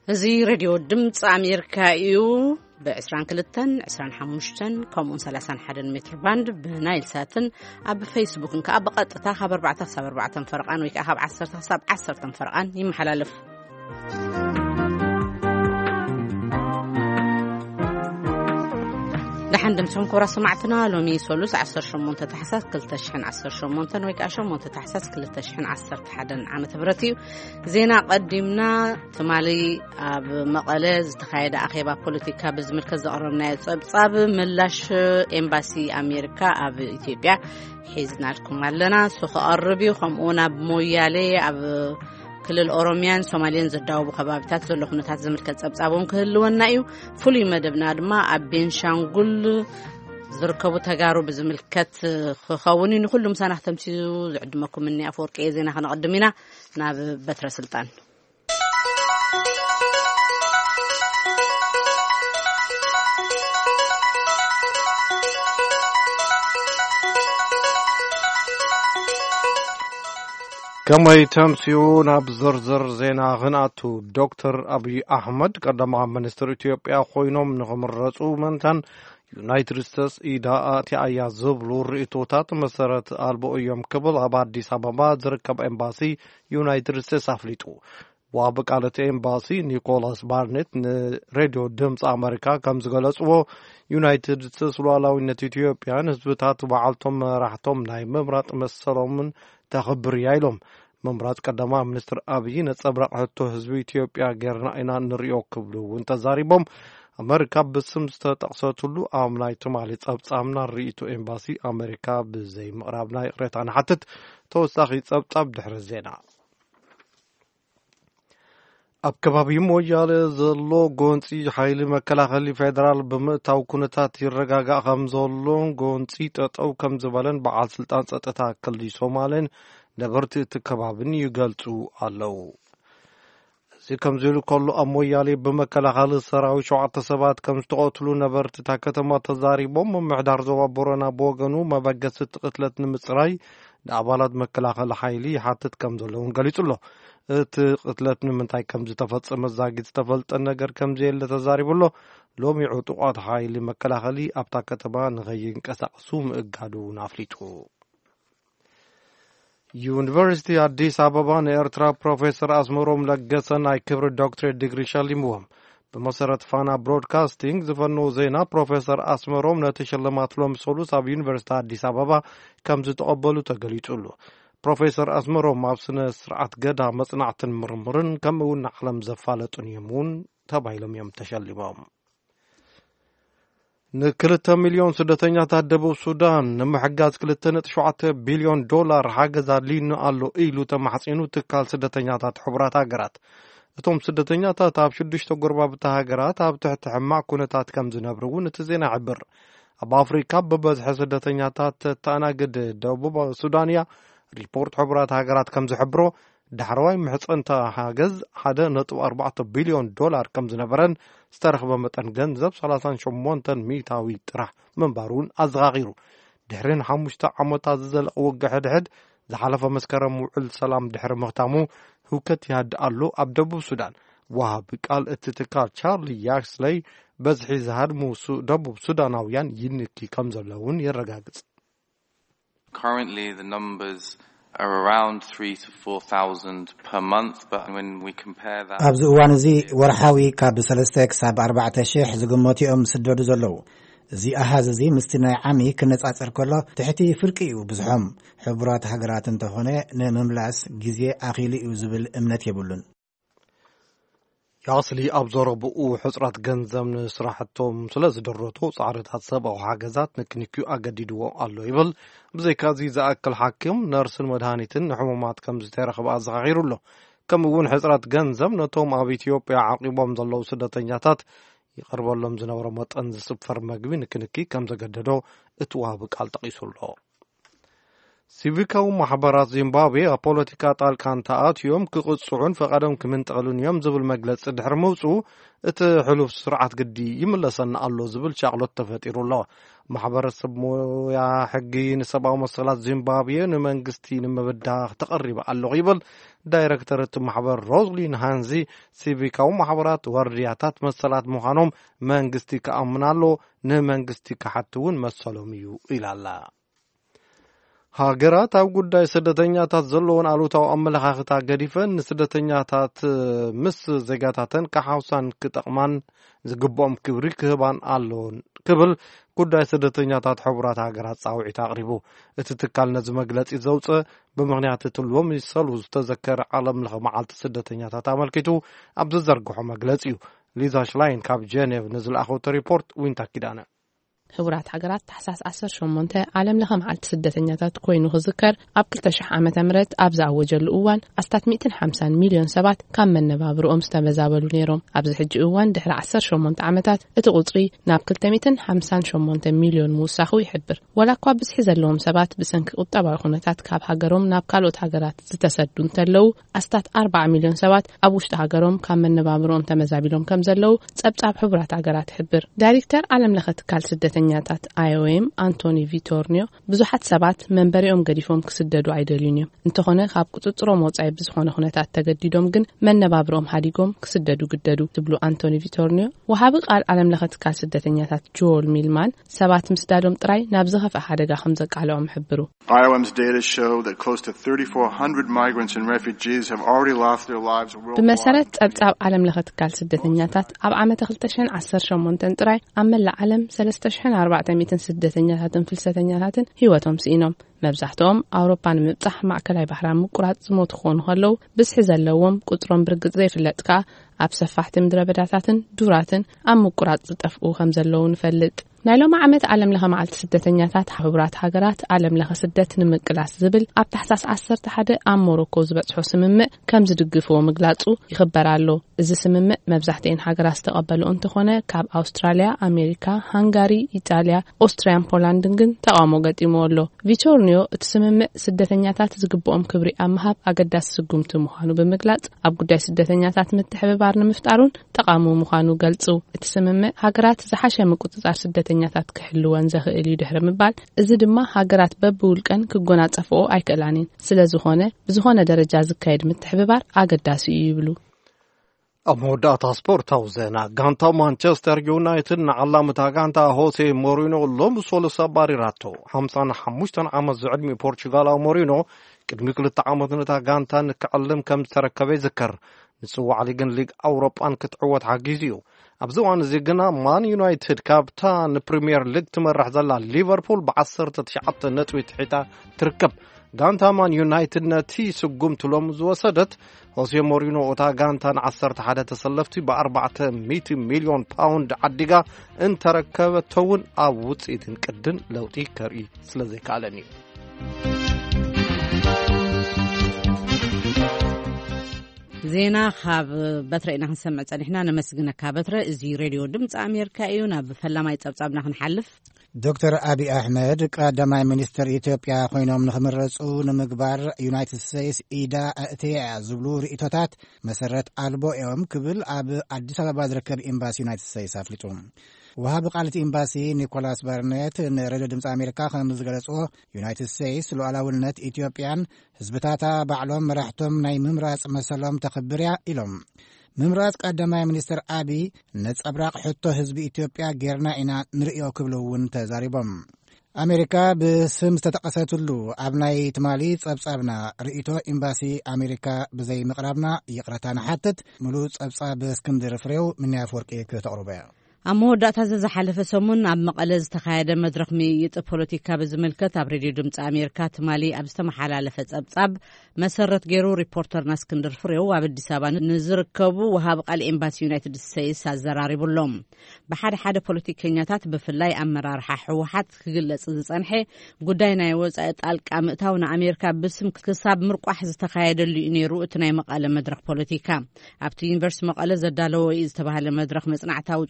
زي راديو دمت أمريكا إيو بعشران كلتن عشران حموشتن كمون 31 متر باند بنايل ساتن أب فيسبوك إنك أب قطع خبر 4 فرقان ويك أخاب 10 فرقان يمحلالف لحن دمتهم كورا سمعتنا لومي سولوس 10 شمونت تحساس كل تشحن 10 شمونت ويك أشمونت تحساس كل تشحن 10 حدا عام تبرتي زينا قدمنا تمالي بمقالة تخيل أخيبا بوليتيكا بزمركز قررنا صاب ملاش إمباسي أمريكا أب إثيوبيا حيزنا لكم لنا سوخ قربي وخمونا بمويالي أب كل الأوروميان سوماليين زداو بخبابتات زلو خنوتات زمركز أبصابهم كهلونا إيو فولي مدبنا دما أبين شانقول زركبو تجارب بزملكات خاونين كلهم سنة تمسيزو عندكم مني أفورك إيه زينا خنقدمينا ناب بتر سلطان كما يتمسيون بزرزر زينا غناتو دكتور أبي أحمد قدم منستر إثيوبيا خوينوم نغمرسو منتن يونايتد ستيتس إداءات أيا زبلو رئيتوتات مسارات ألبو يوم قبل أباد ديس أبابا زركب إمباسي يونايتد ستيتس أفليتو وابقالت إمباسي نيكولاس بارنت راديو دمس أمريكا كمز غلصو يونايتد ستيتس لولاوينت إثيوبيا نسبتات وعالتهم راحتهم ناي ممرات مسلومن تخبر يايلهم ممرات قدما منستر أبي نتصبرق حتو حزب إثيوبيا غيرنا إنا نريو كبلو وانت زاريبهم أمريكا بسمست تقصتلو أمناي تمالي تصبصامنا رئيتو إمباسي أمريكا بزي مقرابنا ريتان حتت توساخي تصبصاب دحر الزينا أبكبابي موجال زلو غونسي حيلي مكلاخلي فيدرال بمتاو كونتات يرغاغا خمزولون غونسي تطو كمزبالن بعال سلطان سطتا كلدي سومالن نغرت تكبابن يغلطو አለው زي كمزلو كله أمويالي بمكلاخلي سراوي شوعة سبات كمستقتلو نبرت تا كتما تزاريبوم محدار زوا بورانا بوغنو مبغس تقتلت نمصراي دابالات مكلاخلي حيلي حاتت كمزلون غليصلو قتلت منتاي كمز تفصم زاغيت تفلط ነገር كمز يله تزاريبلو لومي عطوات حيلي مكلاخلي ابتا كتما نغين قساقسو مغادو نافليتو يونيفرسيتي አዲስ አበባ የኤርትራ ፕሮፌሰር አስመሮም ለገሰን አይክብር ዶክተር ዲግሪ ሸልመዋል በመሰረት ፋና ብሮድካስቲንግ ዘፈኖ ዜና ፕሮፌሰር አስመሮም ለተሸለማት ለምሰሉ ሳብ ዩኒቨርሲቲ አዲስ አበባ ከምዝ ተቀበሉ ተገልጿል ፕሮፌሰር አስመሮም ማብስነ ስርዓት ገዳ መጽናዕትን ምርምርን ከምውን ዓለም ዘፋለጡን የሙን ተባይለም ተሸልመዋል نكلت مليون سدتنيا تهدبو السودان نمحقاز كلتنت $7 بليون حاجز لين قالو إيلو تمحصينو تكال سدتنيا تات حبرات هاجرات اتوم سدتنيا تاب شدش تقربا بتهاجرات تاب تحت حماع كونتات كم زنبرون تزينا عبر اب افريكا ببزح سدتنيا تات تانا قد دبوب السودانيا ريبورت حبرات هاجرات كم زحبرو دحرواي محصنتا حاجز 1.4 بليون كم زنبرن استرخب متن ገንዘብ 38 ሚታዊ ጥራሕ መንባሩን አዝጋጊሩ ድሕረን 5 ዓመታት ዘልቅ ወግሕ ድሕድ ዝሓለፈ መስከረም ውዕል ሰላም ድሕረ መኽታሙ ሁከት ያድአሉ ኣብ ደቡብ ሱዳን ወሃብ ቃል እትትካል ቻርሊ ያክስለይ በዝሒ ዝሃድሙ ደቡብ ሱዳናውያን ይንኪ ከም ዘለውን ይረጋግጽ Currently the numbers are around 3 to 4,000 per month, but when we compare that ኣብዚ እዋን እዚ ወርሓዊ ካብ 3 ክሳብ 4,000 ዝግመትኦም ስደዱ ዘለው እዚ ኣሃዝ እዚ ምስቲ ናይ ዓሚ ክነጻጸር ከሎ ትሕቲ ፍርቂ እዩ ብዙሖም ሕቡራት ሃገራት እንተኾነ ንምምላስ ግዜ ኣኺሉ እዩ ዝብል እምነት የብሉን ያስሊ ኣብዘረብኡ ሕጽራት ገንዘብ ንስራሕቶም ስለዝደረቱ ጻዕርታት ሰብኣዊ ሓገዛት ንክንክዩ ኣገዲድዎ ኣሎ ይብል ብዘይካዚ ዝኣክል ሓኪም ነርስን መድሃኒትን ንሕሙማት ከም ዝተረኸበ ኣዘኻኺሩሎ ከምኡውን ሕጽራት ገንዘብ ነቶም ኣብ ኢትዮጵያ ዓቂቦም ዘለው ስደተኛታት ይቐርበሎም ዝነበረ መጠን ዝስፈር መግቢ ንክንኪ ከም ዘገደዶ እቲ ዋሃቢ ቃል ጠቒሱሎ ሲቪካዊ ማሕበራት ዚምባብዌ ኣብ ፖለቲካ ጣልቃን ተኣትዮም ክቕጽዑን ፈቐዶም ክምንጥቕሉን እዮም ዝብል መግለጺ ድሕሪ ምውጽኡ እቲ ሕሉፍ ስርዓት ግዲ ይምለሰና ኣሎ ዝብል ሻቕሎት ተፈጢሩ ኣሎ። ማሕበረሰብ ሞያ ሕጊ ንሰብኣዊ መሰላት ዚምባብዌ ንመንግስቲ ንምብዳኽ ተቐሪበ ኣለኹ ይብል ዳይሬክተር እቲ ማሕበር ሮዝሊን ሃንዚ ሲቪካዊ ማሕበራት ወርድያታት መሰላት ምዃኖም መንግስቲ ከኣምናሎ ንመንግስቲ ክሓቲ እውን መሰሎም እዩ ኢላላ። ሃገራት ኣብ ጉዳይ ስደተኛታት ዘለዎን ኣሉታዊ ኣመለኻኽታ ገዲፈን ንስደተኛታት ምስ ዜጋታተን ካሓውሳን ክጠቕማን ዝግብኦም ክብሪ ክህባን ኣለዎን ክብል ጉዳይ ስደተኛታት ሕቡራት ሃገራት ጻውዒት ኣቕሪቡ። እቲ ትካል ነዚ መግለጺ ዘውፅእ ብምኽንያት እቲ ሎሚ ሰሉስ ዝተዘከረ ዓለም ለኸ መዓልቲ ስደተኛታት ኣመልኪቱ ኣብ ዝዘርግሖ መግለጺ እዩ። ሊዛ ሽላይን ካብ ጀኔቭ ንዝለኣኸውቲ ሪፖርት ዊንታ ኪዳነ ሕቡራት ሃገራት ታሕሳስ 18 ዓለም ለኸ መዓልቲ ስደተኛታት ኮይኑ ክዝከር ኣብ 2000 ዓመተ ምህረት ኣብ ዝኣወጀሉ እዋን 150 ሚልዮን ሰባት ካብ መነባብሮኦም ዝተመዛበሉ ነይሮም። ኣብዚ ሕጂ እዋን ድሕሪ 18 ዓመታት እቲ ቁጽሪ ናብ 258 ሚልዮን ምውሳኹ ይሕብር። ወላ እኳ ብዝሒ ዘለዎም ሰባት ብሰንኪ ቁጠባዊ ኩነታት ካብ ሃገሮም ናብ ካልኦት ሃገራት ዝተሰዱ እንተለው 40 ሚልዮን ሰባት ኣብ ውሽጢ ሃገሮም ካብ መነባብሮኦም ተመዛቢሎም ከም ዘለው ጸብጻብ ሕቡራት ሃገራት ይሕብር። ዳይሬክተር ዓለም ለኸ ትካል ስደተኛታት IOM አንቶኒ ቪቶርኒዮ ብዙሓት ሰባት መንበሪኦም ገዲፎም ክስደዱ አይደልዩን እዮም እንተኾነ ካብ ቁጥጥሮም ወጻኢ ብዝኾነ ኩነታት ተገዲዶም ግን መነባብሮም ሃዲጎም ክስደዱ ግደዱ ዝብሉ አንቶኒ ቪቶርኒዮ ወሃቢ ቃል ዓለም ለኸ ትካል ስደተኛታት ጆል ሚልማን ሰባት ምስዳዶም ጥራይ ናብ ዝኸፍአ ሓደጋ ከም ዘቃልዖም ይሕብሩ። IOM's data show that close to 3400 migrants and refugees have already lost their lives. በመሰረት ጸብጻብ ዓለም ለኸ ትካል ስደተኛታት ኣብ ዓመት 2018 ጥራይ ኣብ መላእ ዓለም 3400 ስደተኛታትን ፍልሰተኛታትን ህይወቶም ሲኢኖም። መብዛሕትኦም ኣውሮፓ ንምብጻሕ ማዕከላዊ ባሕሪ ምቁራጽ ዝሞቱ ክኾኑ ከለዉ ብዝሒ ዘለዎም ቁጽሮም ብርግጽ ዘይፍለጥ ከዓ ኣብ ሰፋሕቲ ምድረ በዳታትን ዱራትን ኣብ ምቁራጽ ዝጠፍኡ ከም ዘለዉ ንፈልጥ። ናይ ሎማ ዓመት ዓለም ለኸ መዓልቲ ስደተኛታት ሕቡራት ሃገራት ዓለም ለኸ ስደት ንምቅላስ ዝብል ኣብ ታሕሳስ 11 ኣብ ሞሮኮ ዝበጽሖ ስምምዕ ከም ዝድግፍዎ ምግላጹ ይኽበር ኣሎ። እዚ ስምምዕ መብዛሕትአን ሃገራት ዝተቐበሉ እንትኾነ ካብ ኣውስትራልያ፣ ኣሜሪካ፣ ሃንጋሪ፣ ኢጣልያ፣ ኦስትሪያን ፖላንድን ግን ተቃውሞ ገጢምዎ ኣሎ። ቪቶርኒዮ እቲ ስምምዕ ስደተኛታት ዝግብኦም ክብሪ ኣብ ምሃብ ኣገዳሲ ስጉምቲ ምዃኑ ብምግላጽ ኣብ ጉዳይ ስደተኛታት ምትሕብባር ንምፍጣሩን ጠቃሚ ምዃኑ ገልጹ። እቲ ስምምዕ ሃገራት ዝሓሸ ምቁጽጻር ስደተኛታት ክሕልወን ዘኽእል እዩ ድሕሪ ምባል እዚ ድማ ሃገራት በብውልቀን ክጎናጸፍኦ ኣይክእላንን ስለዝኾነ ብዝኾነ ደረጃ ዝካየድ ምትሕብባር ኣገዳሲ እዩ ይብሉ። ኣብ መወዳእታ ስፖርታዊ ዜና ጋንታ ማንቸስተር ዩናይትድ ንዓላምታ ጋንታ ሆሴ ሞሪኖ ሎሚ ሰሉስ ኣባሪራቶ 55 ዓመት ዝዕድሚ ፖርቹጋላዊ ሞሪኖ ቅድሚ 2 ዓመት ነታ ጋንታ ንክዕልም ከም ዝተረከበ ይዝከር። ንጽዋዕ ሊግን ሊግ ኣውሮጳን ክትዕወት ሓጊዙ እዩ። ኣብዚ እዋን እዚ ግና ማን ዩናይትድ ካብታ ንፕሪምየር ሊግ ትመራሕ ዘላ ሊቨርፑል ብ19 ነጥቢ ትሒታ ትርከብ። ጋንታ ማን ዩናይትድ ነቲ ስጉምቲ ሎም ዝወሰደት ሆሴ ሞሪኖ እታ ጋንታ ን11 ተሰለፍቲ ብ400 ሚልዮን ፓውንድ ዓዲጋ እንተረከበተውን ኣብ ውፅኢትን ቅድን ለውጢ ከርኢ ስለ ዘይከኣለን እዩ። ዜና ካብ በትረ ኢና ክንሰምዕ ጸኒሕና ነመስግነካ በትረ። እዚ ሬድዮ ድምፂ ኣሜሪካ እዩ። ናብ ፈላማይ ጸብጻብና ክንሓልፍ ዶክተር አብይ አሕመድ ቀዳማይ ሚኒስትር ኢትዮጵያ ኮይኖም ንኽምረጹ ንምግባር ዩናይትድ ስቴትስ ኢዳ እትያ ዝብሉ ርእቶታት መሰረት ኣልቦ እዮም ክብል ኣብ ኣዲስ ኣበባ ዝርከብ ኤምባሲ ዩናይትድ ስቴትስ ኣፍሊጡ። ወሃቢ ቃልቲ ኤምባሲ ኒኮላስ ባርኔት ንሬድዮ ድምፂ ኣሜሪካ ከም ዝገለጽዎ ዩናይትድ ስቴትስ ሉዓላውነት ኢትዮጵያን ህዝብታታ ባዕሎም መራሕቶም ናይ ምምራጽ መሰሎም ተኽብርያ ኢሎም። ምምራጽ ቀዳማይ ሚኒስትር አብይ ነጸብራቕ ሕቶ ህዝቢ ኢትዮጵያ ጌርና ኢና ንርእዮ ክብሉውን ተዛሪቦም። ኣሜሪካ ብስም ዝተጠቐሰትሉ ኣብ ናይ ትማሊ ጸብጻብና ርእቶ ኤምባሲ ኣሜሪካ ብዘይ ምቕራብና ይቕረታ ንሓትት ሙሉእ ጸብጻብ እስክንድር ፍሬው ምንያፍ ወርቂ ከተቕርበ ኣብ መወዳእታ ዝሓለፈ ሰሙን ኣብ መቐለ ዝተኻየደ መድረኽ ምይይጥ ፖለቲካ ብዝምልከት ኣብ ሬድዮ ድምፂ ኣሜሪካ ትማሊ ኣብ ዝተመሓላለፈ ጸብጻብ መሰረት ገይሩ ሪፖርተርና እስክንድር ፍሬው ኣብ ኣዲስ ኣበባ ንዝርከቡ ወሃቢ ቃል ኤምባሲ ዩናይትድ ስቴትስ ኣዘራሪቡሎም። ብሓደ ሓደ ፖለቲከኛታት ብፍላይ ኣመራርሓ ሕወሓት ክግለጽ ዝጸንሐ ጉዳይ ናይ ወጻኢ ጣልቃ ምእታው ንኣሜሪካ ብስም ክሳብ ምርቋሕ ዝተኻየደሉ እዩ ነይሩ እቲ ናይ መቐለ መድረኽ ፖለቲካ። ኣብቲ ዩኒቨርስቲ መቐለ ዘዳለወ እዩ ዝተባሃለ መድረኽ መጽናዕታዊ ጽሑፍ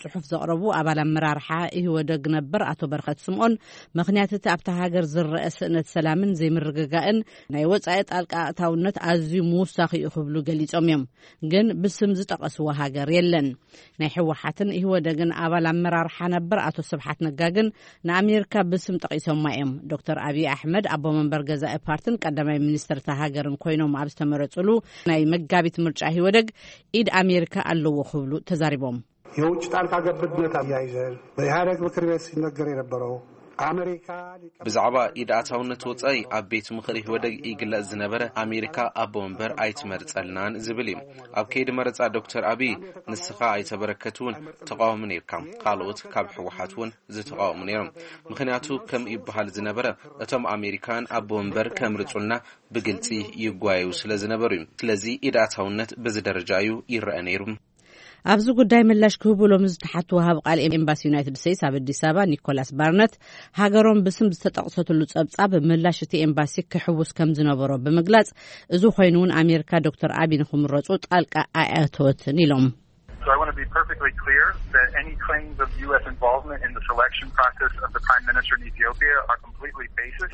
ዘቕረቡ ኣባል ኣመራርሓ ይወደግ ነበር ኣቶ በረኸት ስምዖን ምክንያት እቲ ኣብታ ሃገር ዝረአ ስእነት ሰላምን ዘይምርግጋእን ናይ ወጻኢ ጣልቃ ኣእታውነት ኣዝዩ ምውሳኺ እዩ ክብሉ ገሊጾም እዮም። ግን ብስም ዝጠቐስዎ ሃገር የለን። ናይ ሕወሓትን ይወደግን ኣባል ኣመራርሓ ነበር ኣቶ ስብሓት ነጋ ግን ንኣሜሪካ ብስም ጠቒሶማ እዮም። ዶክተር ኣብይ ኣሕመድ ኣቦ መንበር ገዛኢ ፓርቲን ቀዳማይ ሚኒስትር እታ ሃገርን ኮይኖም ኣብ ዝተመረጹሉ ናይ መጋቢት ምርጫ ይወደግ ኢድ ኣሜሪካ ኣለዎ ክብሉ ተዛሪቦም የውጭ ጣልቃ ገብነት አያይዘን በኢህአዴግ ምክር ቤት ሲነገር የነበረው አሜሪካ ብዛዕባ ኢዳታውነት ወጻኢ ኣብ ቤት ምክሪ ይወደግ ይግለጽ ዝነበረ ኣሜሪካ ኣቦ መንበር ኣይትመርጸልናን ዝብል እዩ። ኣብ ከይዲ መረጻ ዶክተር ኣብይ ንስኻ ኣይተበረከቱን ተቃውሙ ነይርካ ካልኦት ካብ ሕወሓት እውን ዝተቃውሙ ነይሮም። ምክንያቱ ከም ይበሃል ዝነበረ እቶም ኣሜሪካን ኣቦ መንበር ከምርጹልና ብግልጺ ይጓዩ ስለ ዝነበሩ እዩ። ስለዚ ኢዳታውነት በዝደረጃ እዩ ይረአ ነይሩ። ኣብዚ ጉዳይ ምላሽ ክህብሎም ዝተሓት ወሃብ ቃል ኤምባሲ ዩናይትድ ስቴትስ ኣብ አዲስ አበባ ኒኮላስ ባርነት ሃገሮም ብስም ዝተጠቕሰትሉ ጸብጻብ ምላሽ እቲ ኤምባሲ ክሕውስ ከም ዝነበሮ ብምግላጽ እዚ ኮይኑን ኣሜሪካ ዶክተር ኣብይ ንኽምረጹ ጣልቃ ኣያተወትን ኢሎም። So I want to be perfectly clear that any claims of U.S. involvement in the selection process of the Prime Minister in Ethiopia are completely baseless.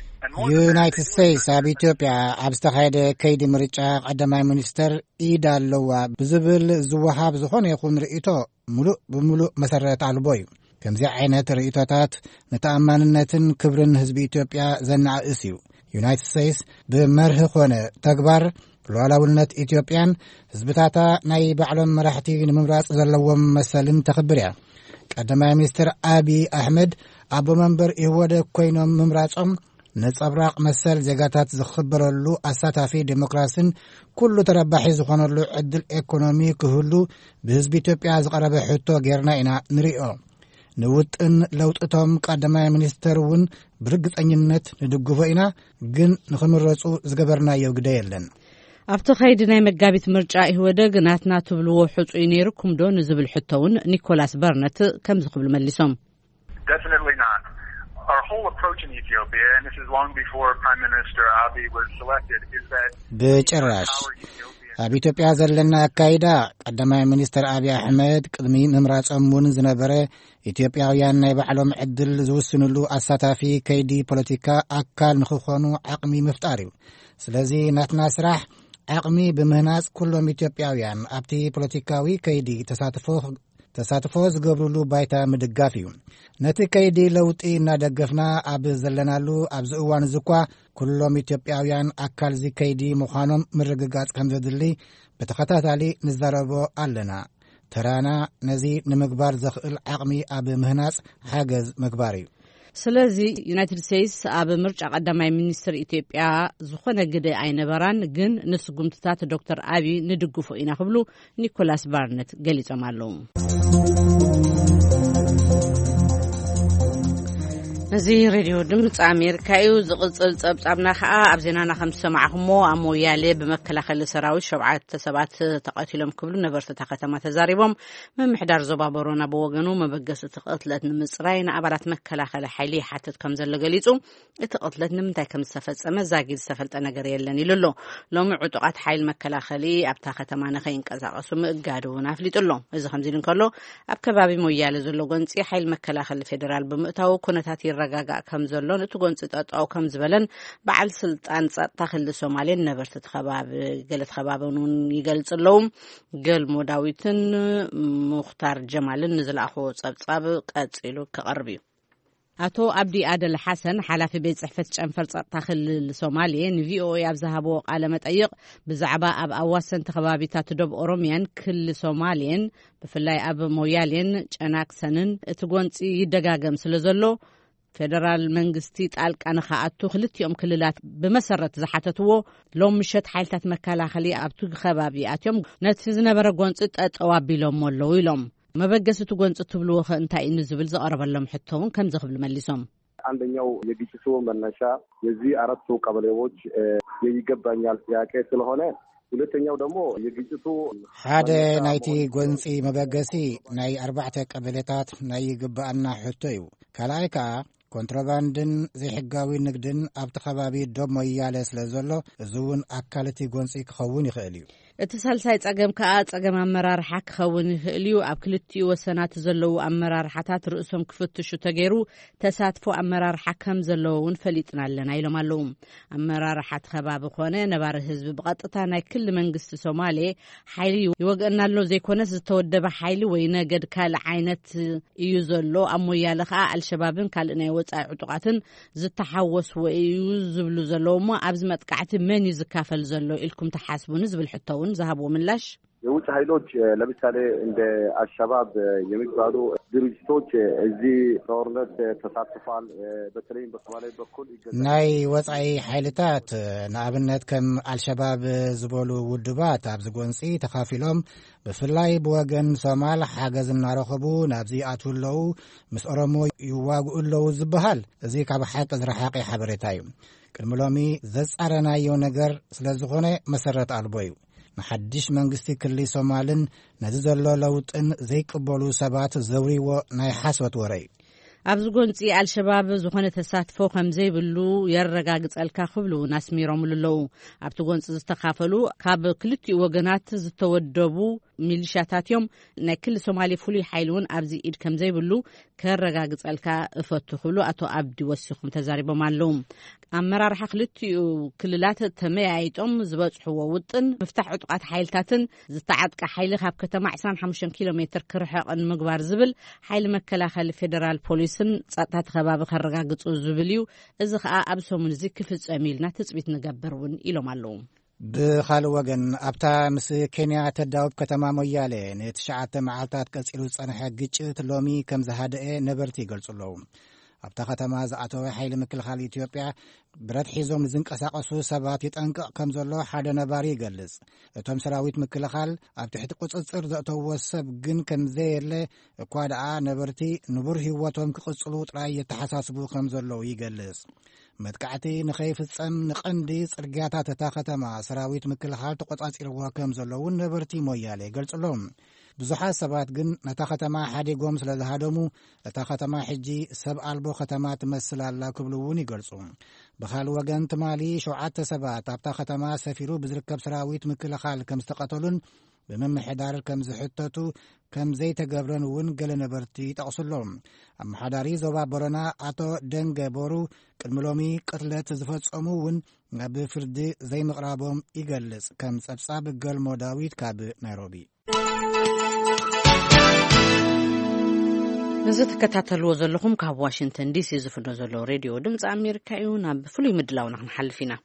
ዩናይትድ ስቴትስ ኣብ ኢትዮጵያ ኣብ ዝተኻየደ ከይዲ ምርጫ ቀዳማይ ሚኒስተር ኢድ ኣለዋ ብዝብል ዝወሃብ ዝኾነ ይኹን ርእይቶ ሙሉእ ብሙሉእ መሰረት ኣልቦ እዩ። ከምዚ ዓይነት ርእይቶታት ንተኣማንነትን ክብርን ህዝቢ ኢትዮጵያ ዘናዕስ እዩ። ዩናይትድ ስቴትስ ብመርህ ኮነ ተግባር ሉዓላውነት ኢትዮጵያን ህዝብታታ ናይ ባዕሎም መራሕቲ ንምምራጽ ዘለዎም መሰልን ተኽብር እያ። ቀዳማይ ሚኒስትር ኣብይ ኣሕመድ ኣቦ መንበር ይወደግ ኮይኖም ምምራጾም ነጸብራቅ መሰል ዜጋታት ዝኽበረሉ ኣሳታፊ ዲሞክራሲን ኩሉ ተረባሒ ዝኾነሉ ዕድል ኢኮኖሚ ክህሉ ብህዝቢ ኢትዮጵያ ዝቐረበ ሕቶ ጌርና ኢና ንሪኦ። ንውጥን ለውጥቶም ቀዳማይ ሚኒስተር እውን ብርግጸኝነት ንድግፎ ኢና፣ ግን ንኽምረጹ ዝገበርናዮ ግደ የለን። ኣብቲ ኸይዲ ናይ መጋቢት ምርጫ ይወደግ ናትና ትብልዎ ሕጹይ ነይርኩም ዶ ንዝብል ሕቶ እውን ኒኮላስ በርነት ከም ዝኽብል መሊሶም Definitely not. Our whole approach in Ethiopia, and this is long before Prime Minister Abiy was selected, is that በጭራሽ ኣብ ኢትዮጵያ ዘለና አካይዳ ቀዳማይ ሚኒስትር ኣብይ ኣሕመድ ቅድሚ ምምራጾም እውን ዝነበረ ኢትዮጵያውያን ናይ ባዕሎም ዕድል ዝውስንሉ ኣሳታፊ ከይዲ ፖለቲካ ኣካል ንኽኾኑ ዓቕሚ ምፍጣር እዩ። ስለዚ ናትና ስራሕ ዓቕሚ ብምህናጽ ኩሎም ኢትዮጵያውያን ኣብቲ ፖለቲካዊ ከይዲ ተሳትፎ ዝገብሩሉ ባይታ ምድጋፍ እዩ። ነቲ ከይዲ ለውጢ እናደገፍና ኣብ ዘለናሉ ኣብዚ እዋን ዝኳ ኩሎም ኢትዮጵያውያን ኣካል ዚ ከይዲ ምዃኖም ምርግጋጽ ከም ዘድሊ ብተኸታታሊ ንዛረቦ ኣለና። ተራና ነዚ ንምግባር ዘኽእል ዓቕሚ ኣብ ምህናጽ ሓገዝ ምግባር እዩ። ስለዚ ዩናይትድ ስቴትስ ኣብ ምርጫ ቀዳማይ ሚኒስትር ኢትዮጵያ ዝኾነ ግደ ኣይነበራን፣ ግን ንስጉምትታት ዶክተር ኣብይ ንድግፎ ኢና ክብሉ ኒኮላስ ባርነት ገሊጾም ኣለዉ። እዚ ሬድዮ ድምፂ ኣሜሪካ እዩ። ዝቕጽል ጸብጻብና ከዓ ኣብ ዜናና ከም ዝሰማዕኹሞ ኣብ ሞያሌ ብመከላኸሊ ሰራዊት 7 ሰባት ተቐቲሎም ክብሉ ነበርትታ ከተማ ተዛሪቦም ምምሕዳር ዞባ ቦረና ብወገኑ መበገሲ እቲ ቅትለት ንምጽራይ ንኣባላት መከላኸሊ ሓይሊ ይሓትት ከም ዘሎ ገሊጹ እቲ ቅትለት ንምንታይ ከም ዝተፈጸመ ዛጊድ ዝተፈልጠ ነገር የለን ኢሉ ኣሎ። ሎሚ ዕጡቓት ሓይሊ መከላኸሊ ኣብታ ከተማ ንኸይንቀሳቐሱ ምእጋዱ እውን ኣፍሊጡ ኣሎ። እዚ ከምዚ ኢሉ እንከሎ ኣብ ከባቢ ሞያሌ ዘሎ ጎንፂ ሓይሊ መከላኸሊ ፌደራል ብምእታው ኩነታት ረጋጋእ ከም ዘሎን እቲ ጎንፂ ጠጣው ከም ዝበለን በዓል ስልጣን ጸጥታ ክልል ሶማሌን ነበርቲ ገለት ከባቢውን ይገልጽ ኣለዉ። ገልሞ ዳዊትን ሙኽታር ጀማልን ንዝለኣኽዎ ጸብጻብ ቀጺሉ ክቐርብ እዩ። ኣቶ ኣብዲ ኣደል ሓሰን ሓላፊ ቤት ጽሕፈት ጨንፈር ጸጥታ ክልል ሶማሌ ንቪኦኤ ኣብ ዝሃብዎ ቃለ መጠይቕ ብዛዕባ ኣብ ኣዋሰንቲ ከባቢታት ደቡብ ኦሮሚያን ክልል ሶማሌን ብፍላይ ኣብ ሞያሌን ጨናክሰንን እቲ ጎንፂ ይደጋገም ስለ ዘሎ ፌደራል መንግስቲ ጣልቃ ንኸኣቱ ክልቲኦም ክልላት ብመሰረት ዝሓተትዎ ሎም ምሸት ሓይልታት መከላኸሊ ኣብቲ ከባቢ ኣትዮም ነቲ ዝነበረ ጎንፂ ጠጠው ኣቢሎም ኣለዉ ኢሎም። መበገሲ እቲ ጎንፂ ትብልዎ እንታይ እዩ ዝብል ዘቐረበሎም ሕቶውን ከም ዝኽብል መሊሶም አንደኛው የግጭቱ መነሻ የዚህ አራቱ ቀበሌዎች የይገባኛል ጥያቄ ስለሆነ ሁለተኛው ደግሞ የግጭቱ ሓደ ናይቲ ጎንፂ መበገሲ ናይ 4 ቀበሌታት ናይ ይግባአና ሕቶ እዩ። ካልኣይ ከዓ ኮንትራባንድን ዘይሕጋዊ ንግድን ኣብቲ ከባቢ ዶብ ሞያሌ ስለ ዘሎ እዚ እውን ኣካል እቲ ጎንፂ ክኸውን ይኽእል እዩ። እትሳልሳይ ጸገም ከአ ጸገም አመራርሓ ክኸውን ይኽእል እዩ ኣብ ክልቲኡ ወሰናት ዘለዉ አመራርሓታት ርእሶም ክፍትሹ ተገይሩ ተሳትፎ አመራርሓ ከም ዘለውን ፈሊጥና ኣለና ኢሎም ኣለዉ አመራርሓት ከባቢ ኮነ ነባሪ ህዝቢ ብቐጥታ ናይ ክልል መንግስቲ ሶማሌ ሓይሊ ይወግአናሎ ዘይኮነስ ዝተወደበ ሓይሊ ወይ ነገድ ካልእ ዓይነት እዩ ዘሎ ኣብ ሞያለ ከዓ አልሸባብን ካልእ ናይ ወጻኢ ዕጡቃትን ዝተሓወስዎ እዩ ዝብሉ ዘለዉ እሞ ኣብዚ መጥቃዕቲ መን እዩ ዝካፈል ዘሎ ኢልኩም ተሓስቡን ዝብል ሕቶውን ዛሃብዎ ምላሽ የውጭ ኃይሎች ለምሳሌ እንደ አልሸባብ የሚባሉ ድርጅቶች እዚህ ጦርነት ተሳትፏል በተለይም በሶማሌ በኩል ናይ ወጻኢ ኃይልታት ንኣብነት ከም አልሸባብ ዝበሉ ውድባት ኣብ ዝጎንፂ ተኻፊሎም ብፍላይ ብወገን ሶማል ሓገዝ እናረኸቡ ናብዚ ኣትውለው ምስ ኦሮሞ ይዋግኡለው ዝበሃል እዚ ካብ ሓቂ ዝረሓቂ ሓበሬታ እዩ ቅድሚ ሎሚ ዘጻረናዮ ነገር ስለ ዝኾነ መሰረት ኣልቦ እዩ ንሓድሽ መንግስቲ ክልል ሶማልን ነዚ ዘሎ ለውጥን ዘይቅበሉ ሰባት ዘውሪዎ ናይ ሓስወት ወረይ ኣብዚ ጎንፂ አልሸባብ ዝኾነ ተሳትፎ ከም ዘይብሉ የረጋግጸልካ ክብሉ ናስሚሮም ኣለዉ ኣብቲ ጎንፂ ዝተኻፈሉ ካብ ክልቲኡ ወገናት ዝተወደቡ ሚሊሻታት እዮም ናይ ክልል ሶማሌ ፍሉይ ሓይሊ እውን ኣብዚ ኢድ ከም ዘይብሉ ከረጋግጸልካ እፈቱ ክብሉ ኣቶ ኣብዲ ወሲኹም ተዛሪቦም ኣለዉ ኣመራርሓ ክልቲኡ ክልላት ተመያይጦም ዝበጽሕዎ ውጥን ምፍታሕ ዕጡቃት ሓይልታትን ዝተዓጥቃ ሓይሊ ካብ ከተማ 25 ኪሎ ሜትር ክርሕቕን ምግባር ዝብል ሓይሊ መከላኸሊ ፌደራል ፖሊስን ጸጥታ ከባቢ ከረጋግጹ ዝብል እዩ እዚ ከዓ ኣብ ሰሙን እዚ ክፍጸም ኢልና ትጽቢት ንገብር እውን ኢሎም ኣለዉ ብኻልእ ወገን ኣብታ ምስ ኬንያ ተዳውብ ከተማ ሞያሌ ን9 መዓልታት ቀጺሉ ዝጸንሐ ግጭት ሎሚ ከም ዝሃደአ ነበርቲ ይገልጹ ኣለዉ ኣብታ ከተማ ዝኣተወ ሓይሊ ምክልኻል ኢትዮጵያ ብረት ሒዞም ዝንቀሳቐሱ ሰባት ይጠንቅቕ ከም ዘሎ ሓደ ነባሪ ይገልጽ እቶም ሰራዊት ምክልኻል ኣብ ትሕቲ ቁፅፅር ዘእተውዎ ሰብ ግን ከም ዘየለ እኳ ደኣ ነበርቲ ንቡር ህይወቶም ክቕጽሉ ጥራይ የተሓሳስቡ ከም ዘለዉ ይገልጽ መጥቃዕቲ ንኸይፍጸም ንቐንዲ ጽርግያታት እታ ከተማ ሰራዊት ምክልኻል ተቆጻጺርዎ ከም ዘለውን ነበርቲ ሞያሌ ይገልጽሎም ብዙሓት ሰባት ግን ነታ ከተማ ሓዲጎም ስለ ዝሃደሙ እታ ከተማ ሕጂ ሰብ ኣልቦ ከተማ ትመስል ኣላ ክብሉ እውን ይገልጹ ብኻልእ ወገን ትማሊ 7 ሰባት ኣብታ ከተማ ሰፊሩ ብዝርከብ ሰራዊት ምክልኻል ከም ዝተቐተሉን ብምምሕዳር ከም ዝሕተቱ ከም ዘይተገብረን እውን ገለ ነበርቲ ይጠቕሱሎም ኣመሓዳሪ ዞባ ቦረና ኣቶ ደንገ ቦሩ ቅድሚ ሎሚ ቅትለት ዝፈጸሙ እውን ናብ ፍርዲ ዘይምቕራቦም ይገልጽ ከም ጸብጻብ ገልሞ ዳዊት ካብ ናይሮቢ እዚ ተከታተልዎ ዘለኹም ካብ ዋሽንግተን ዲሲ ዝፍኖ ዘሎ ሬድዮ ድምፂ ኣሜሪካ እዩ ናብ ፍሉይ ምድላውና ክንሓልፍ ኢና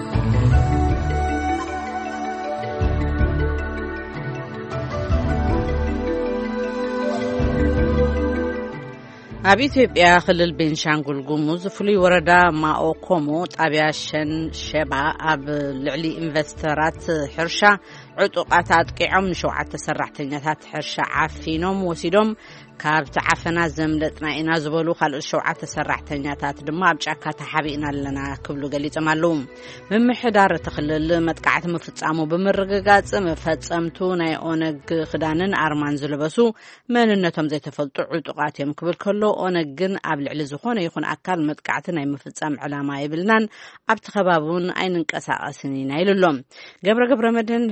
ኣብ ኢትዮጵያ ክልል ቤንሻንጉል ጉሙዝ ፍሉይ ወረዳ ማኦ ኮሞ ጣብያ ሸባ ኣብ ልዕሊ ኢንቨስተራት ሕርሻ ዕጡቃት ኣጥቂዖም ን7 ሰራሕተኛታት ሕርሻ ዓፊኖም ወሲዶም ካብቲ ዓፈና ዘምለጥና ኢና ዝበሉ ካልኦት 7 ሰራሕተኛታት ድማ ኣብ ጫካ ተሓቢእና ኣለና ክብሉ ገሊፆም ኣለዉ ምምሕዳር ተኽልል መጥቃዕቲ ምፍጻሙ ብምርግጋጽ መፈጸምቱ ናይ ኦነግ ክዳንን ኣርማን ዝለበሱ መንነቶም ዘይተፈልጡ ዕጡቃት እዮም ክብል ከሎ ኦነግ ግን ኣብ ልዕሊ ዝኾነ ይኹን ኣካል መጥቃዕቲ ናይ ምፍጻም ዕላማ ይብልናን ኣብቲ ከባቢውን ኣይንንቀሳቐስን ኢና ኢሉሎም ገብረ መድህን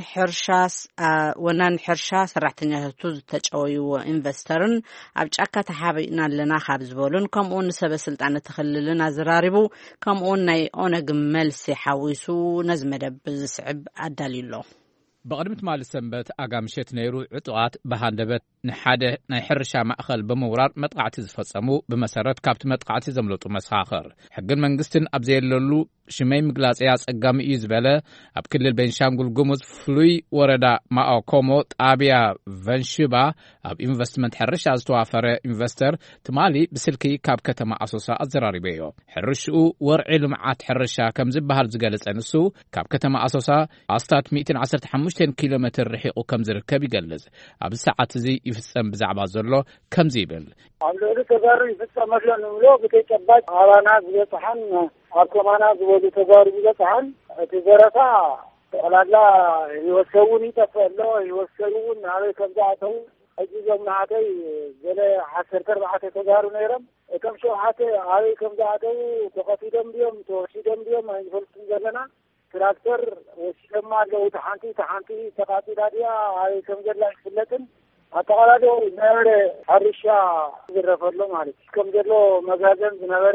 ወናን ሕርሻ ሰራሕተኛታቱ ዝተጨወይዎ ኢንቨስተርን ኣብ ጫካ ተሓቢእና ኣለና ካብ ዝበሉን ከምኡውን ሰበ ስልጣን ተኽልልን ኣዘራሪቡ ከምኡውን ናይ ኦነግ መልሲ ሓዊሱ ነዚ መደብ ዝስዕብ ኣዳልዩሎ بقدم تمال السنبت أقامشت نيرو عطوات بهاندبت نحاده نحرش مأخل بمورار متقعتي زفصمو بمسارات كابت متقعتي زملوتو مساخر حقن منقستن أبزيل لولو شمي مقلاصياس أقامي إزبالة أب كل البنشانقل قمز فلوي وردا ماء كومو تابيا فنشبا أب إنفستمنت حرش أزتوافر إنفستر تمالي بسلكي كاب كتما أسوسا الزراري بيو حرشو ورعي لمعات حرشا كم زبهار زقالس أنسو كاب كتما أسوسا أستات 215 كيلومتر رحيقو كم زركب يقلز أب الساعات زي يفسم بزعبا زرلو كم زيبل عملو تبارو يفسم مثلا نملو بتيكبات عوانا زيطحن أركمانا زبودو تبارو زيطحن تزرفا على يوسعوني تفعلو يوسعون على كم زعتو أجيزهم نعطي زي حسر كربعة تجارو نيرم كم شو حتى على كم زعتو تقفي دم بيوم توشي دم بيوم ما ينفلسون جلنا ትራክተር ወስደማ ለው ተሓንቲ ተቃጢዳድያ አይ ከምዘላ ይፍለጥን አጠቃላው ነረ አርሻ ዝረፈሎ ማለት ከምዘሎ መጋዘን ዝነበረ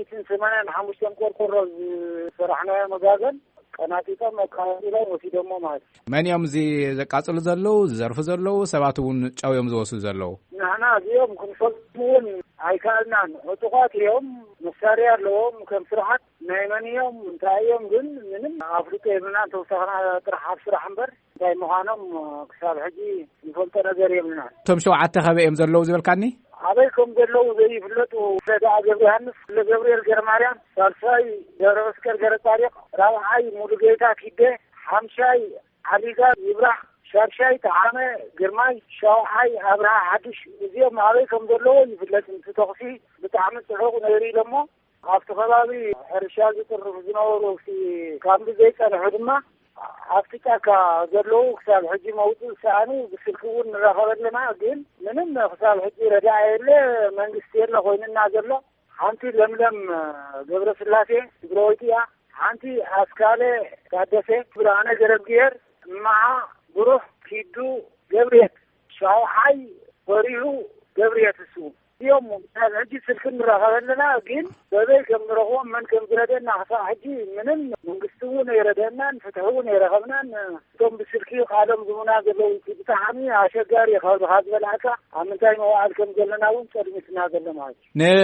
185 ቆርቆሮ ስራሕና መጋዘን ቀናቲታ መካሪላይ ወሲደሞ ማለት መንዮም እዚ ዘቃጽሉ ዘለው ዘርፍ ዘለው ሰባቱን ጫውዮም ዝወስዱ ዘለው ናና ዚዮም ክንፈልጡን አይካልናን ወጥቋትዮም መሳሪያ ለዎም ከም ስራሕት ናይመንዮም እንታዮም ግን ምንም አፍሪካ የምና ተውሳና ጥራህ ስራህ እንበር ዳይ መሃኖም ክሳብ ሕጂ ይፈልጦ ነገር የምና ቶም ሸውዓተ ኸበዮም ዘለው ዝብልካኒ አበይኩም ዘለው ዘይፍለጡ ሰዳ ገብርሃንስ ለገብርኤል ገርማርያም ሳልሳይ ደረስከር ገረጣሪቅ ራብዓይ ሙሉጌታ ኪደ ሓምሻይ ዓሊጋ ይብራህ ሻርሻይ ተዓመ ግርማይ ሻውዓይ አብርሃ ሓድሽ እዚኦም አበይኩም ዘለው ይፍለጥ ተተኽሲ ብጣዕሚ ጽዑቕ ነይሩ ደሞ ኣብቲ ከባቢ ሕርሻ ዝጥርፍ ዝነበሩ ካምቢ ዘይጸንሑ ድማ ኣብቲ ጫካ ዘለው ክሳብ ሕጂ መውፅእ ሰኣኑ ብስልኪ እውን ንራኸበለና ግን ምንም ክሳብ ሕጂ ረዳእ የለ መንግስቲ የለ ኮይንና ዘሎ ሓንቲ ለምለም ገብረስላሴ ትግራወይቲ እያ ሓንቲ ኣስካለ ታደሰ ብርሃነ ገረብጌር እማዓ ብሩህ ኪዱ ገብርኤት ሻውዓይ በሪሁ ገብርኤት እሱ يوم هجي سلكن رغبنا ግን በበይ ከምረሆም መን ከምዝረደና ሓሳ ሕጂ ምንም መንግስቱን ይረደናን ፍትሁን ይረኸብናን ቶም ብስልኪ ቃለም ዝሙና ዘለው ብታሕሚ አሸጋሪ ኸዝበላካ አምንታይ መዋዕል ከም ዘለናውን ጸድሚትና ዘለማች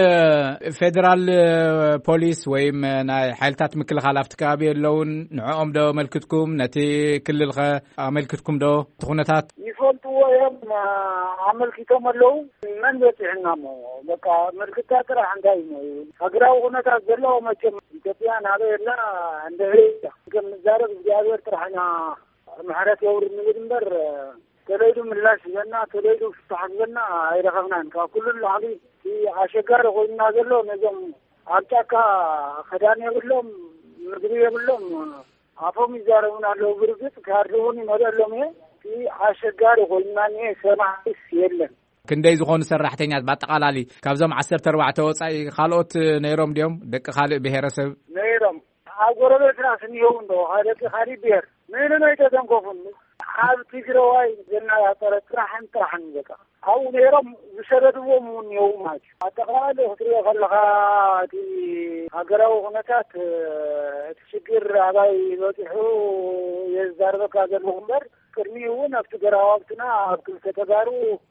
ንፌደራል ፖሊስ ወይም ናይ ሓይልታት ምክልኻል ኣብቲ ከባቢ የለውን ንዕኦም ዶ መልክትኩም ነቲ ክልል ኣመልክትኩም ዶ ትኹነታት ይፈልጥዎ እዮም ኣመልኪቶም ኣለው መን በፅሕና በቃ መልክታ ጥራህ እንታይ ነው ሀገራዊ ሁኔታት ዘለው መቼም ኢትዮጵያ ናበየላ እንደ ከምዛረብ እግዚአብሔር ጥራህና ምሕረት የውር ንግድንበር ተለይዱ ምላሽ ዘና ተለይዱ ፍትሐት ዘና አይረኸብናን ከኩሉ ላዕሊ አሸጋሪ ኮይና ዘለው ነዞም አጫካ ከዳን የብሎም ምግቢ የብሎም አፎም ይዛረቡን አለው ብርግጥ ካርዱን ይመደሎም አሸጋሪ ኮይናን ሰማዕስ የለን ክንደይ ዝኾኑ ሰራሕተኛት ባጠቃላሊ ካብዞም 14 ወጻኢ ካልኦት ነይሮም ዲዮም ደቂ ካልእ ብሔረሰብ ነይሮም አጎረቤትና ስንየው እንደው ሃደቂ ካሊ ብሔር ምንም አይተዘንኮፉን ኣብ ትግራዋይ ዝናያጠረ ጥራሕን በቃ አው ነይሮም ዝሰረድዎም ነው ማለት አጠቃላሊ ህትሪዮ ከለኻ እቲ ሀገራዊ ሁኔታት እቲ ችግር አባይ በጥሑ የዛርበካ ዘሎ እምበር ቅድሚውን ኣብቲ ገራዋብትና ኣብ ክልተ ተጋሩ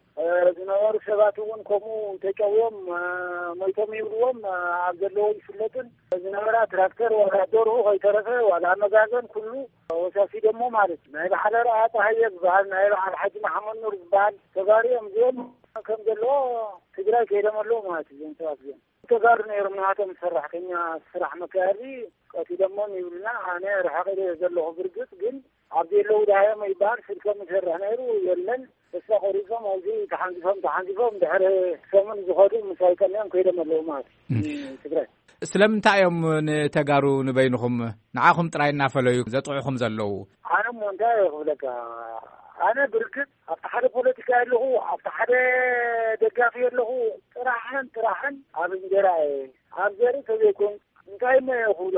ዝነበሩ ሰባት እውን ከምኡ ተጫውዮም ሞይቶም ይብልዎም ኣብ ዘለዎ ይፍለጥን ዝነበራ ትራክተር ወራደሩ ከይተረፈ ዋላ መጋዘን ኩሉ ወሳሲ ደሞ ማለት ናይ ባሕረ ረኣታ ሃየ ዝበሃል ናይ ባሕር ሓጂ መሓመድ ኑር ዝበሃል ተጋሪኦም እዚኦም ከም ዘለዎ ትግራይ ከይዶም ኣለዉ ማለት እዩ እዞም ሰባት እዚኦም ተጋሩ ነይሮም ናቶም ሰራሕተኛ ስራሕ መካሪ ቀቲሎሞም ይብልና ኣነ ርሓቐ ዘለኹ ብርግፅ ግን ኣብ ዘለው ዳዮም ይበሃል ስልከም ይሰርሕ ነይሩ የለን እሳ ቆሪፆም ኣብዚ ተሓንዚፎም ድሕሪ ሰሙን ዝኸዱ ምሳይቀንዮም ከይዶም ኣለዉ ማለት ትግራይ ስለምንታይ እዮም ንተጋሩ ንበይንኹም ንዓኹም ጥራይ እናፈለዩ ዘጥዑኹም ዘለዉ ኣነ ሞ እንታይ ክብለካ ኣነ ብርግፅ ኣብቲ ሓደ ፖለቲካ ኣለኹ ኣብቲ ሓደ ደጋፊ ኣለኹ ጥራሕን ኣብ እንጀራ ኣብ ዘሪ ተዘይኮን እንታይ ሞ የኽብሎ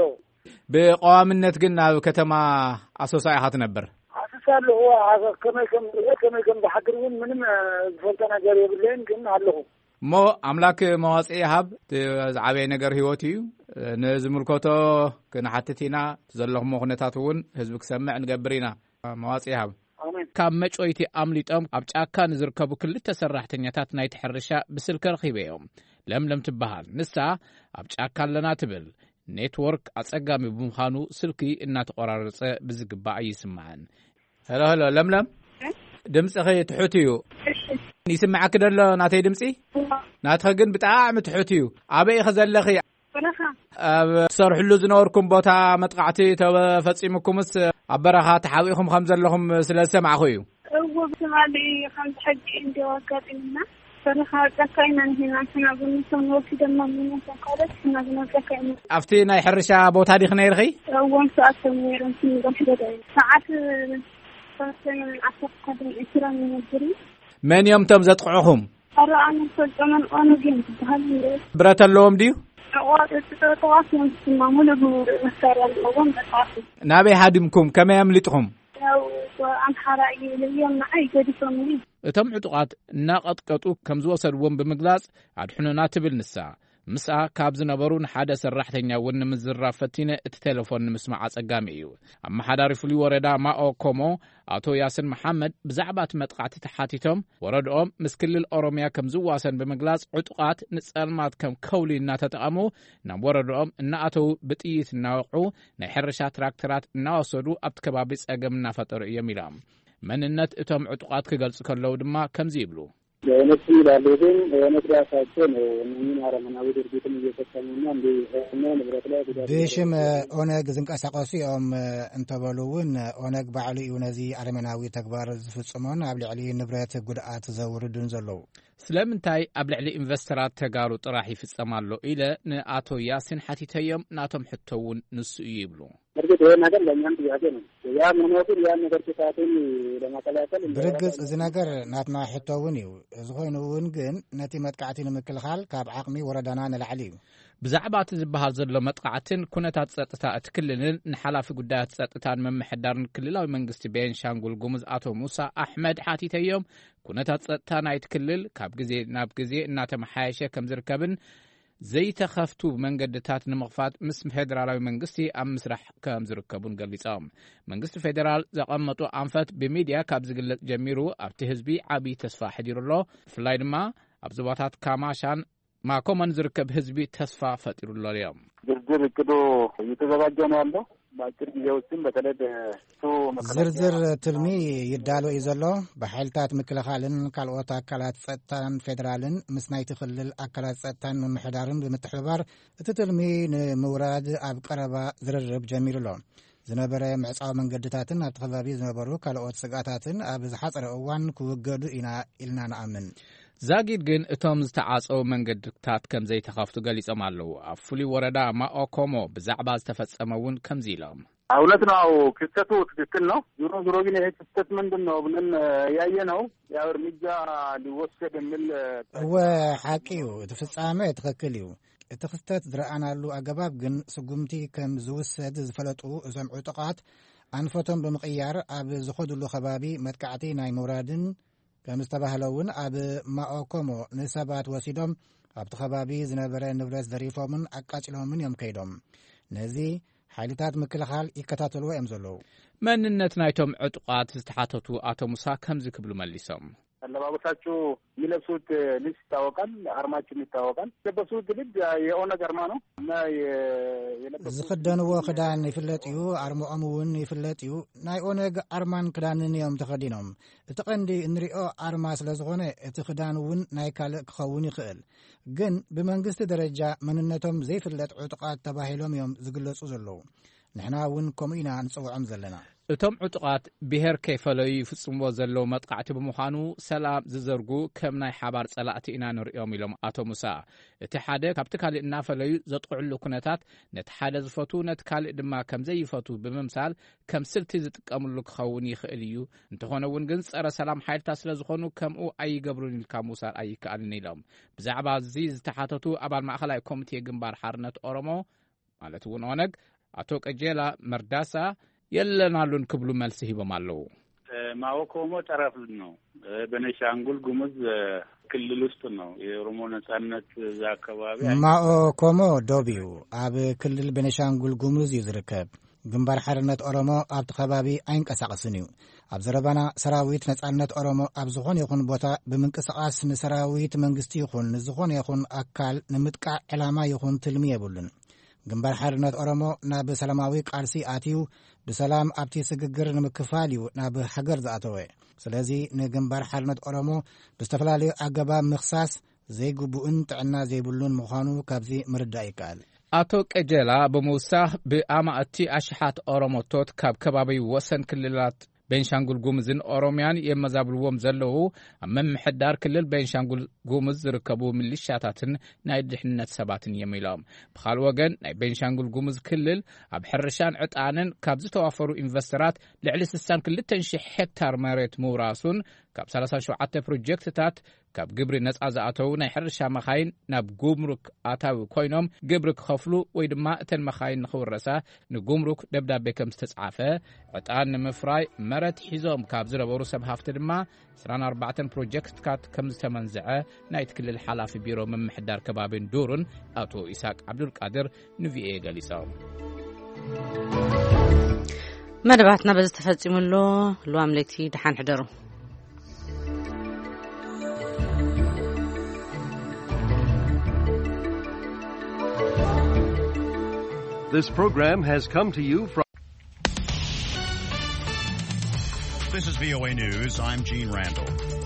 ብቀዋምነት ግን ኣብ ከተማ ኣሶሳ ኢኻ ትነብር ኣሶሳ ኣለኹ ከመይ ከም ዝሓድር እውን ምንም ዝፈልጦ ነገር የብለን ግን ኣለኹ እሞ ኣምላክ መዋፅኢ ሃብ ዝዓበየ ነገር ህይወት እዩ ንዝምልከቶ ክንሓትት ኢና ዘለኹሞ ኩነታት እውን ህዝቢ ክሰምዕ ንገብር ኢና መዋፅኢ ሃብ ካብ መጮይቲ ኣምሊጦም ኣብ ጫካ ንዝርከቡ ክልተ ሰራሕተኛታት ናይቲ ሕርሻ ብስልኪ ረኺበ እዮም ለምለም ትበሃል ንሳ ኣብ ጫካ ኣለና ትብል ኔትወርክ አጸጋሚ ብምዃኑ ስልኪ እናተቆራረጸ ብዝግባእ ይስማዓን ሄሎ ለምለም ድምጽኺ ትሑት እዩ ይስማዓክ ደሎ ናተይ ድምጺ ናትኸ ግን ብጣዕሚ ትሑት እዩ ኣበይ ኢኸ ዘለኺ ኣብ ትሰርሕሉ ዝነበርኩም ቦታ መጥቃዕቲ ተፈጺምኩምስ ኣብ በረኻ ተሓዊኹም ከም ዘለኹም ስለ ዝሰማዕኹ እዩ እዎ ብትማሊ ከም ሕጂ እንዲዋጋጥና በረኻ ጫካይና ንሂና ስናብንቶም ወሲ ደማ ምንቶም ካልኦት ስናብንጫካይና ኣብቲ ናይ ሕርሻ ቦታ ዲኽ ነይርኺ እዎም ሰዓቶም ነይሮም ስንጎም ሕደዳዩ ሰዓት ሰሰንን ዓሰርተን ዕስራን ነብሪ መን እዮም ቶም ዘጥቅዑኹም ኣረ ኣነ ፈልጦመን ኦነግ እዮም ዝበሃል ብረት ኣለዎም ድዩ عقوات التطوات معمولة بمسار الأول متعرف نابي هادمكم كما يملطهم عن حرائي اليوم معي قديسوني እቶም ዕጡቃት እናቐጥቀጡ ከም ዝወሰድዎም ብምግላጽ ኣድሕኑና ትብል ንሳ ምስኣ ካብ ዝነበሩ ንሓደ ሰራሕተኛ እውን ንምዝራብ ፈቲነ እቲ ቴሌፎን ንምስማዕ ኣጸጋሚ እዩ ኣመሓዳሪ ፍሉይ ወረዳ ማኦ ኮሞ ኣቶ ያስን መሐመድ ብዛዕባ እቲ መጥቃዕቲ ተሓቲቶም ወረድኦም ምስ ክልል ኦሮምያ ከም ዝዋሰን ብምግላጽ ዕጡቃት ንጸልማት ከም ከውሊ እናተጠቐሙ ናብ ወረድኦም እናኣተው ብጥይት እናወቅዑ ናይ ሕርሻ ትራክተራት እናወሰዱ ኣብቲ ከባቢ ጸገም እናፈጠሩ እዮም ኢሎም መንነት እቶም ዕጡቃት ክገልጹ ከለው ድማ ከምዚ ይብሉ የነሱ ይላሉን የነስራሳቸው ነው ምን አረመናዊ ድርጊትን እየተሰሙና እንደ ንብረት ላይ ብሽም ኦነግ ዝንቀሳቀሱ እዮም እንተበሉውን ኦነግ ባዕሉ እዩ ነዚ አረመናዊ ተግባር ዝፍጽሞን ኣብ ልዕሊ ንብረት ጉድኣት ዘውርዱን ዘለው ስለምንታይ ኣብ ልዕሊ ኢንቨስተራት ተጋሩ ጥራሕ ይፍጸማሎ ኢለ ንኣቶ ያሲን ሓቲተዮም ናቶም ሕቶውን ንሱ ይብሉ እርግጥ ይሄ ነገር ለኛም ጥያቄ ነው ያ ምክንያቱም ያ ነገር ተታተን ለማከላከል ብርግጽ እዚ ነገር ናትና ሕቶውን እዩ ዝኾይኑውን ግን ነቲ መጥቃዕቲ ንምክልኻል ካብ ዓቕሚ ወረዳና ንላዕሊ እዩ ብዛዕባ እቲ ዝበሃል ዘሎ መጥቃዕትን ኩነታት ጸጥታ እቲ ክልልን ንሓላፊ ጉዳያት ጸጥታን መምሕዳርን ክልላዊ መንግስቲ ቤንሻንጉል ጉሙዝ ኣቶ ሙሳ ኣሕመድ ሓቲተዮም ኩነታት ጸጥታ ናይቲ ክልል ካብ ግዜ ናብ ግዜ እናተመሓየሸ ከም ዝርከብን ዘይተኸፍቱ መንገድታት ንምኽፋት ምስ ፌደራላዊ መንግስቲ ኣብ ምስራሕ ከም ዝርከቡን ገሊጾም መንግስቲ ፌደራል ዘቐመጡ ኣንፈት ብሚድያ ካብ ዝግለጽ ጀሚሩ ኣብቲ ህዝቢ ዓብዪ ተስፋ ሕዲሩሎ ብፍላይ ድማ ኣብ ዞባታት ካማሻን ማኮመን ዝርከብ ህዝቢ ተስፋ ፈጢሩሎ እዮም ዝርዝር እቅዱ እየተዘጋጀ ነው ያለው በአጭር ጊዜ ውስጥም በተለይ ዝርዝር ትልሚ ይዳሎ እዩ ዘሎ ብሓይልታት ምክልኻልን ካልኦት ኣካላት ጸጥታን ፌደራልን ምስ ናይቲ ክልል ኣካላት ጸጥታን ምምሕዳርን ብምትሕብባር እቲ ትልሚ ንምውራድ ኣብ ቀረባ ዝርርብ ጀሚሩሎ ዝነበረ ምዕጻዊ መንገድታትን ኣብቲ ከባቢ ዝነበሩ ካልኦት ስጋታትን ኣብ ዝሓፀረ እዋን ክውገዱ ኢና ኢልና ንኣምን ዛጊድ ግን እቶም ዝተዓጸው መንገድታት ከም ዘይተኸፍቱ ገሊጾም ኣለዉ ኣብ ፍሉይ ወረዳ ማኦ ኮሞ ብዛዕባ ዝተፈጸመውን ከምዚ ኢሎም እውነት ነው ክስተቱ ትክክል ነው ዞሮ ግን ይሄ ክስተት ምንድን ነው ብለን ያየነው ያው እርምጃ ሊወሰድ የሚል ወሓቂ እዩ እቲ ፍጻሜ ትክክል እዩ እቲ ክስተት ዝረኣናሉ ኣገባብ ግን ስጉምቲ ከም ዝውሰድ ዝፈለጡ እዞም ዕጡቃት ኣንፈቶም ብምቕያር ኣብ ዝኸድሉ ከባቢ መጥቃዕቲ ናይ ምውራድን ከም ዝተባህለውን ኣብ ማኦኮሞ ንሰባት ወሲዶም ኣብቲ ከባቢ ዝነበረ ንብረት ዘሪፎምን ኣቃጭሎምን እዮም ከይዶም ነዚ ሓይልታት ምክልኻል ይከታተልዎ እዮም ዘለዉ መንነት ናይቶም ዕጡቃት ዝተሓተቱ ኣቶ ሙሳ ከምዚ ክብሉ መሊሶም አለባበሳቸው የሚለብሱት ልብስ ይታወቃል አርማቸው ይታወቃል የለበሱት ልብስ የኦነግ አርማ ነው እና ዝኽደንዎ ክዳን ይፍለጥ እዩ አርማኦም እውን ይፍለጥ እዩ ናይ ኦነግ አርማን ክዳንን እዮም ተኸዲኖም እቲ ቀንዲ እንሪኦ አርማ ስለዝኾነ እቲ ክዳን እውን ናይ ካልእ ክኸውን ይኽእል ግን ብመንግስቲ ደረጃ መንነቶም ዘይፍለጥ ዕጡቃት ተባሂሎም እዮም ዝግለጹ ዘለዉ ንሕና እውን ከምኡ ኢና ንጽውዖም ዘለና እቶም ዕጡቃት ብሄር ከይፈለዩ ይፍጽምዎ ዘለዉ መጥቃዕቲ ብምዃኑ ሰላም ዝዘርጉ ከም ናይ ሓባር ጸላእቲ ኢና ንሪኦም ኢሎም ኣቶ ሙሳ እቲ ሓደ ካብቲ ካልእ እናፈለዩ ዘጥቅዕሉ ኩነታት ነቲ ሓደ ዝፈቱ ነቲ ካልእ ድማ ከም ዘይፈቱ ብምምሳል ከም ስልቲ ዝጥቀምሉ ክኸውን ይኽእል እዩ እንተኾነ እውን ግን ጸረ ሰላም ሓይልታት ስለ ዝኾኑ ከምኡ ኣይገብሩን ኢልካ ምውሳድ ኣይከኣልን ኢሎም ብዛዕባ እዚ ዝተሓተቱ ኣባል ማእኸላይ ኮሚቴ ግንባር ሓርነት ኦሮሞ ማለት እውን ኦነግ አቶ ቀጀላ መርዳሳ የለናሉን ክብሉ መልስ ሂቦም አለው ማኦኮሞ ጠረፍ ነው በቤንሻንጉል ጉሙዝ ክልል ውስጥ ነው የኦሮሞ ነጻነት እዛ አካባቢ ማኦኮሞ ዶቢው ኣብ ክልል ቤንሻንጉል ጉሙዝ ይዝርከብ ግንባር ሓርነት ኦሮሞ ኣብቲ ከባቢ ኣይንቀሳቀስን እዩ ኣብ ዘረባና ሰራዊት ነጻነት ኦሮሞ ኣብ ዝኾነ ይኹን ቦታ ብምንቅስቃስ ንሰራዊት መንግስቲ ይኹን ንዝኾነ ይኹን ኣካል ንምጥቃዕ ዕላማ ይኹን ትልሚ የብሉን ግንባር ሓርነት ኦሮሞ ናብ ሰላማዊ ቃልሲ ኣትዩ ብሰላም ኣብቲ ስግግር ንምክፋል እዩ ናብ ሃገር ዝኣተወ ስለዚ ንግንባር ሓርነት ኦሮሞ ብዝተፈላለዩ ኣገባብ ምኽሳስ ዘይግቡእን ጥዕና ዘይብሉን ምዃኑ ካብዚ ምርዳእ ይከኣል ኣቶ ቀጀላ ብምውሳኽ ብኣማእቲ ኣሽሓት ኦሮሞቶት ካብ ከባቢ ወሰን ክልላት ቤንሻንጉል ጉሙዝን ኦሮሚያን የመዛብልዎም ዘለው ኣብ መምሕዳር ክልል ቤንሻንጉል ጉሙዝ ዝርከቡ ሚሊሻታትን ናይ ድሕነት ሰባትን የሚሎም ብኻል ወገን ናይ ቤንሻንጉል ጉሙዝ ክልል ኣብ ሕርሻን ዕጣንን ካብ ዝተዋፈሩ ኢንቨስተራት ልዕሊ 62,000 ሄክታር መሬት ምውራሱን ካብ 37 ፕሮጀክትታት ካብ ግብሪ ነጻ ዝኣተው ናይ ሕርሻ መኻይን ናብ ጉምሩክ ኣታዊ ኮይኖም ግብሪ ክኸፍሉ ወይ ድማ እተን መኻይን ንኽውረሳ ንጉምሩክ ደብዳቤ ከም ዝተጻፈ ዕጣን ንምፍራይ መሬት ሒዞም ካብ ዝነበሩ ሰብ ሃፍቲ ድማ 24 ፕሮጀክትታት ከም ዝተመንዝዐ ናይቲ ክልል ሓላፊ ቢሮ ምምሕዳር ከባቢን ዱርን ኣቶ ኢሳቅ ዓብዱልቃድር ንቪኤ ገሊጾም መደባትና በዚ ተፈጺሙሎ ልዋምለቲ ድሓን ሕደሩ This program has come to you from... This is VOA News. I'm Gene Randall.